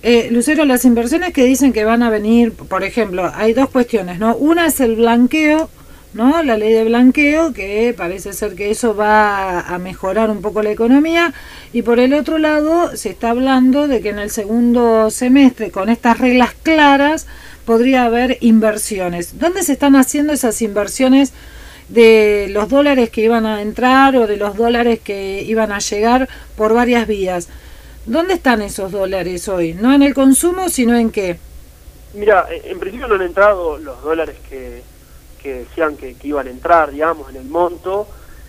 Lucero, las inversiones que dicen que van a venir, por ejemplo, hay dos cuestiones, ¿no? Una es el blanqueo, ¿no? La ley de blanqueo, que parece ser que eso va a mejorar un poco la economía, y por el otro lado se está hablando de que en el segundo semestre, con estas reglas claras, podría haber inversiones. ¿Dónde se están haciendo esas inversiones de los dólares que iban a entrar o de los dólares que iban a llegar por varias vías? ¿Dónde están esos dólares hoy? No en el consumo, sino en qué. Mira, en principio no han entrado los dólares que decían que iban a entrar, digamos, en el monto.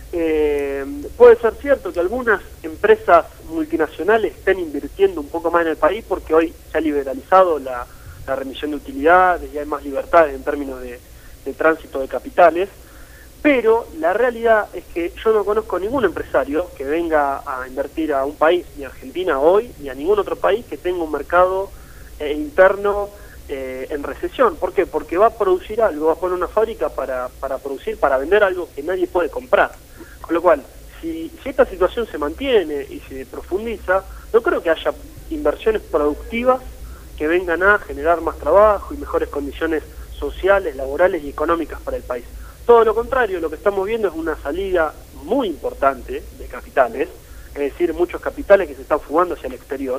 Puede ser cierto que algunas empresas multinacionales estén invirtiendo un poco más en el país porque hoy se ha liberalizado la remisión de utilidades, ya hay más libertades en términos de tránsito de capitales. Pero la realidad es que yo no conozco ningún empresario que venga a invertir a un país, ni a Argentina hoy, ni a ningún otro país que tenga un mercado interno en recesión. ¿Por qué? Porque va a producir algo, va a poner una fábrica para producir, para vender algo que nadie puede comprar. Con lo cual, si esta situación se mantiene y se profundiza, no creo que haya inversiones productivas que vengan a generar más trabajo y mejores condiciones sociales, laborales y económicas para el país. Todo lo contrario, lo que estamos viendo es una salida muy importante de capitales, es decir, muchos capitales que se están fugando hacia el exterior,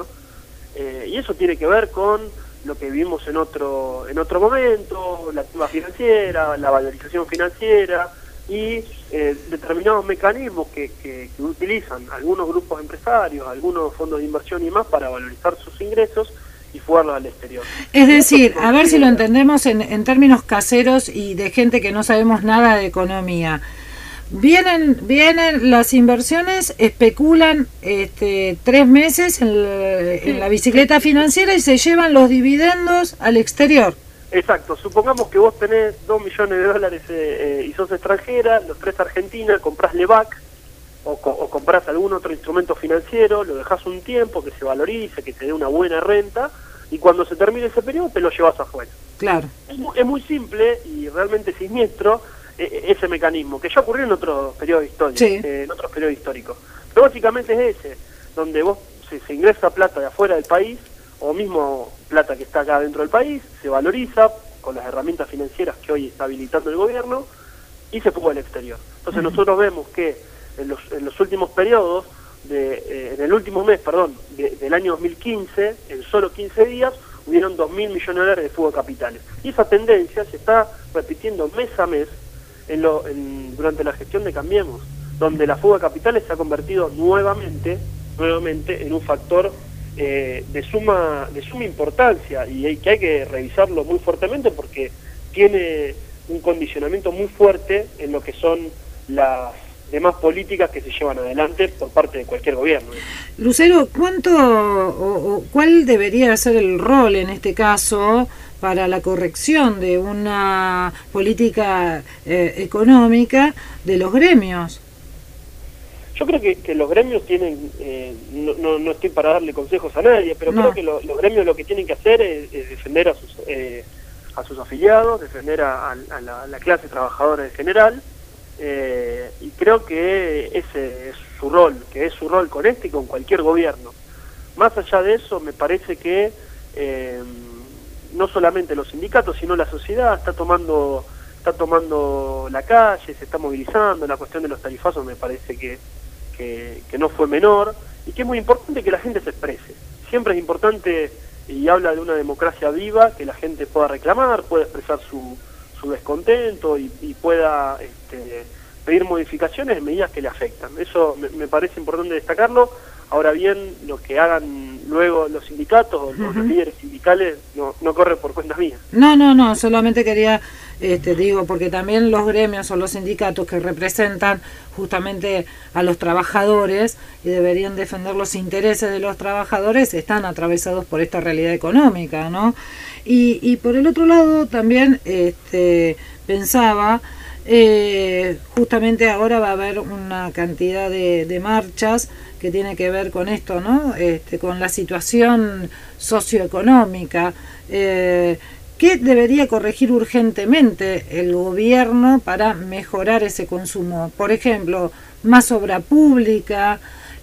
y eso tiene que ver con lo que vivimos en otro momento, la activa financiera, la valorización financiera y determinados mecanismos que utilizan algunos grupos empresarios, algunos fondos de inversión y más para valorizar sus ingresos y fugarlos al exterior. Es decir, a ver si lo entendemos en términos caseros y de gente que no sabemos nada de economía. Vienen las inversiones, especulan 3 meses en la bicicleta financiera y se llevan los dividendos al exterior. Exacto, supongamos que vos tenés 2 millones de dólares y sos extranjera, los traes a Argentina, comprás LEVAC o comprás algún otro instrumento financiero, lo dejás un tiempo que se valorice, que te dé una buena renta, y cuando se termine ese periodo te lo llevas afuera. Claro. Es muy simple y realmente siniestro ese mecanismo, que ya ocurrió en otros periodos históricos, sí. Pero básicamente es ese, donde vos se ingresa plata de afuera del país, o mismo plata que está acá dentro del país, se valoriza con las herramientas financieras que hoy está habilitando el gobierno, y se fuga al exterior. Entonces nosotros vemos que en los últimos periodos, en el último mes, del año 2015, en solo 15 días, hubieron 2.000 millones de dólares de fuga de capitales. Y esa tendencia se está repitiendo mes a mes durante la gestión de Cambiemos, donde la fuga de capitales se ha convertido nuevamente en un factor de suma importancia y que hay que revisarlo muy fuertemente porque tiene un condicionamiento muy fuerte en lo que son las demás políticas que se llevan adelante por parte de cualquier gobierno. Lucero, ¿cuál debería ser el rol en este caso para la corrección de una política económica de los gremios? Yo creo que los gremios tienen, no estoy para darle consejos a nadie, pero creo que los gremios lo que tienen que hacer es defender a sus afiliados, defender a la clase trabajadora en general, y creo que ese es su rol, que es su rol con este y con cualquier gobierno. Más allá de eso, me parece que no solamente los sindicatos, sino la sociedad está tomando la calle, se está movilizando. La cuestión de los tarifazos me parece que no fue menor, y que es muy importante que la gente se exprese. Siempre es importante, y habla de una democracia viva, que la gente pueda reclamar, pueda expresar su descontento y pueda pedir modificaciones en medidas que le afectan. Eso me parece importante destacarlo. Ahora bien, lo que hagan luego los sindicatos o los líderes sindicales no corre por cuenta mía. No, solamente quería, digo, porque también los gremios o los sindicatos que representan justamente a los trabajadores y deberían defender los intereses de los trabajadores están atravesados por esta realidad económica, ¿no? Y por el otro lado también pensaba, justamente ahora va a haber una cantidad de marchas que tiene que ver con esto, ¿no? Con la situación socioeconómica. ¿Qué debería corregir urgentemente el gobierno para mejorar ese consumo? Por ejemplo, más obra pública,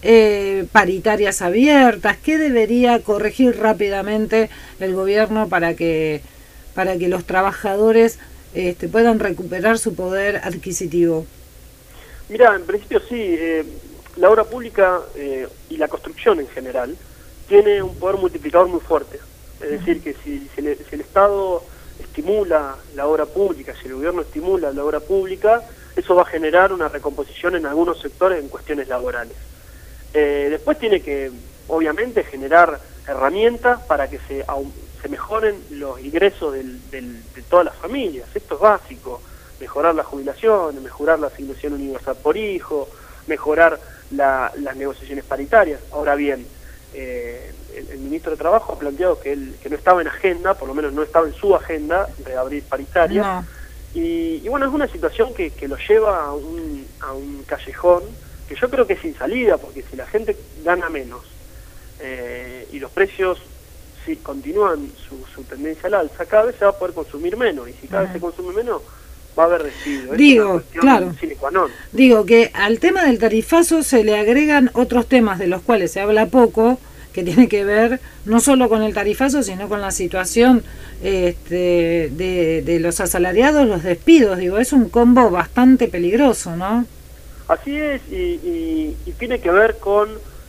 paritarias abiertas? ¿Qué debería corregir rápidamente el gobierno para que los trabajadores puedan recuperar su poder adquisitivo? Mira, en principio sí, la obra pública y la construcción en general tiene un poder multiplicador muy fuerte. Es decir, que si el Estado estimula la obra pública, si el gobierno estimula la obra pública, eso va a generar una recomposición en algunos sectores en cuestiones laborales. Después tiene que, obviamente, generar herramientas para que se mejoren los ingresos de todas las familias. Esto es básico. Mejorar la jubilación, mejorar la asignación universal por hijo, mejorar las negociaciones paritarias. Ahora bien, el ministro de Trabajo ha planteado que no estaba en agenda, por lo menos no estaba en su agenda, reabrir paritarias. No. Y bueno, es una situación que lo lleva a un callejón que yo creo que es sin salida, porque si la gente gana menos y los precios si continúan su tendencia al alza, cada vez se va a poder consumir menos, y si cada vez se consume menos, va a haber despido. Digo, claro, digo que al tema del tarifazo se le agregan otros temas de los cuales se habla poco, que tiene que ver no solo con el tarifazo, sino con la situación de los asalariados, los despidos. Digo, es un combo bastante peligroso, ¿no? Así es, y tiene que ver con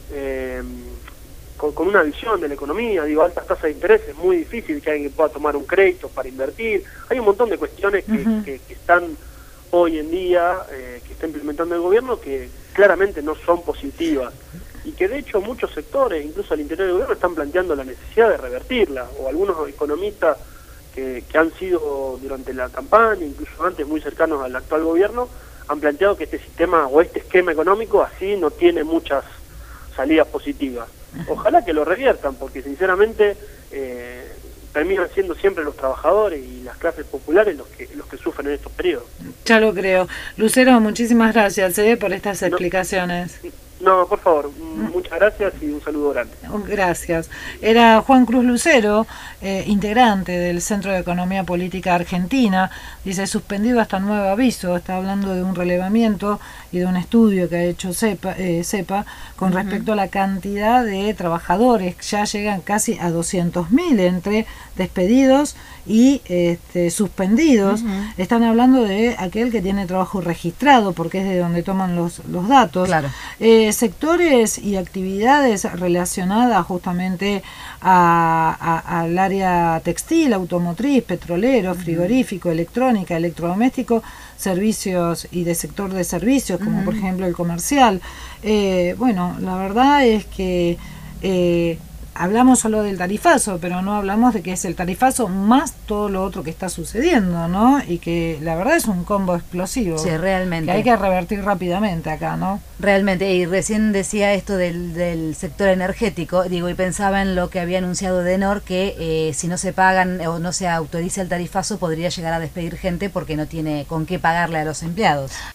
una visión de la economía. Digo, altas tasas de interés, es muy difícil que alguien pueda tomar un crédito para invertir. Hay un montón de cuestiones que están hoy en día, que está implementando el gobierno, que claramente no son positivas, y que de hecho muchos sectores, incluso al interior del gobierno, están planteando la necesidad de revertirla, o algunos economistas que han sido durante la campaña, incluso antes muy cercanos al actual gobierno, han planteado que este sistema o este esquema económico así no tiene muchas salidas positivas. Ojalá que lo reviertan, porque sinceramente terminan siendo siempre los trabajadores y las clases populares los que sufren en estos periodos. Ya lo creo. Lucero, muchísimas gracias por estas explicaciones. No, por favor, muchas gracias y un saludo grande. Gracias. Era Juan Cruz Lucero, integrante del Centro de Economía Política Argentina. Dice, suspendido hasta nuevo aviso. Está hablando de un relevamiento y de un estudio que ha hecho CEPA con respecto a la cantidad de trabajadores. Ya llegan casi a 200.000 entre despedidos y suspendidos. Están hablando de aquel que tiene trabajo registrado, porque es de donde toman los datos. Claro. Sectores y actividades relacionadas justamente al área textil, automotriz, petrolero, frigorífico, electrónica, electrodoméstico, servicios y de sector de servicios, como por ejemplo el comercial. Bueno, la verdad es que hablamos solo del tarifazo, pero no hablamos de que es el tarifazo más todo lo otro que está sucediendo, ¿no? Y que la verdad es un combo explosivo. Sí, realmente. Que hay que revertir rápidamente acá, ¿no? Realmente, y recién decía esto del sector energético, digo, y pensaba en lo que había anunciado Denor, que si no se pagan o no se autoriza el tarifazo, podría llegar a despedir gente porque no tiene con qué pagarle a los empleados.